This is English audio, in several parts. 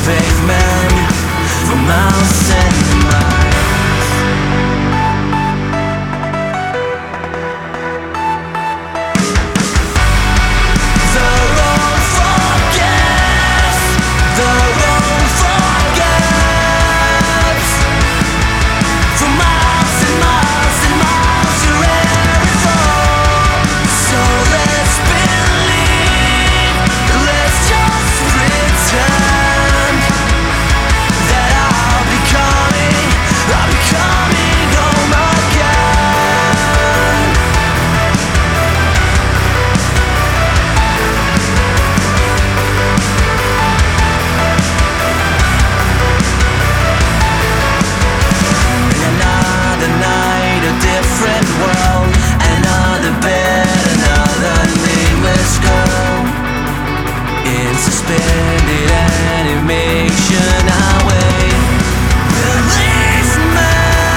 pavement for miles and miles. Suspended animation, I wait. Release me,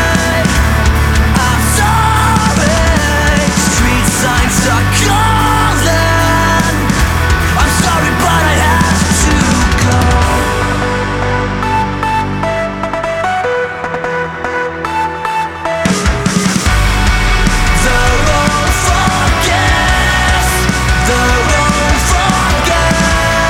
I'm sorry. Street signs are calling. I'm sorry, but I have to go. The road forgets. The road forgets.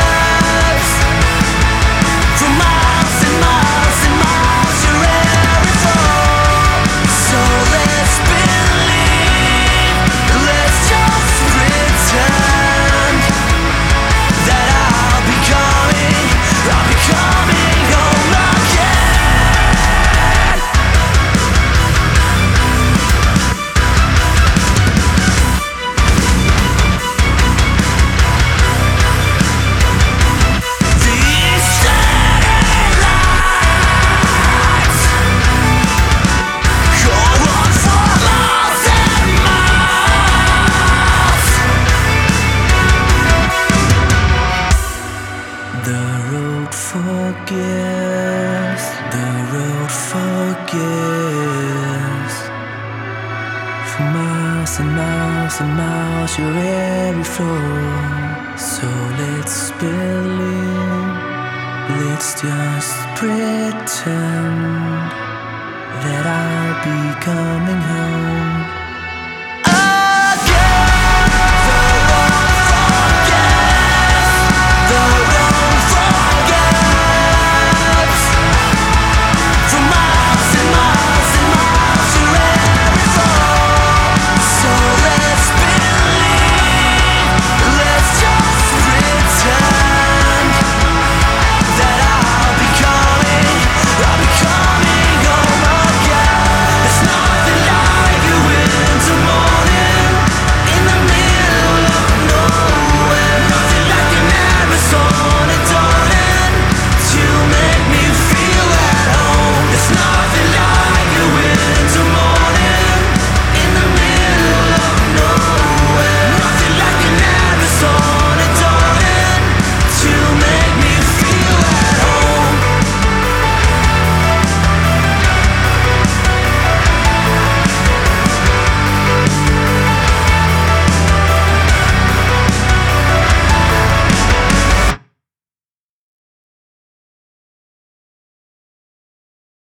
The road forgives. For miles and miles and miles, your every flow. So let's believe, let's just pretend that I'll be coming home.